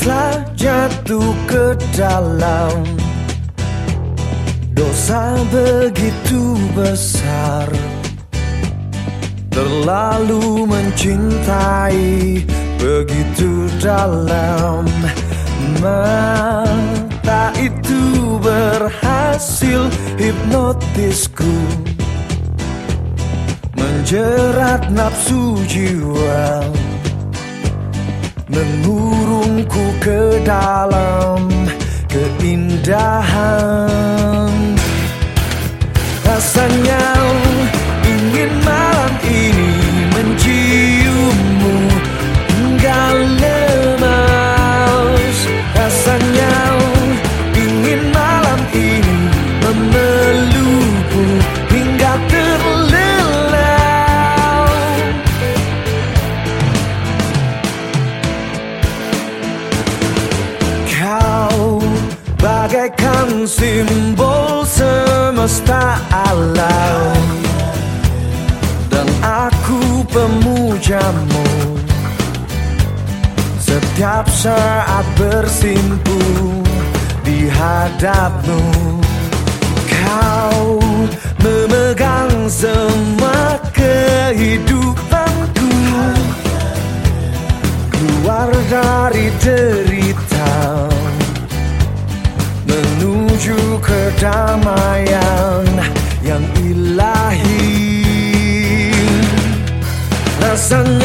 telah jatuh ke dalam dosa begitu besar, terlalu mencintai begitu dalam. Mata itu berhasil hipnotisku, menjerat nafsu jiwa, mengurungku ke dalam keindahan. Rasanya ingin malam ini menciummu hingga lemas. Rasanya ingin malam ini memelukmu hingga terlelap. Kau bagaikan simbol semesta alam, dan aku pemujamu setiap saat bersimpu di hadapmu. Kau memegang semua kehidupanku, keluar dari derita menuju kedamaian yang ilahi. Rasanya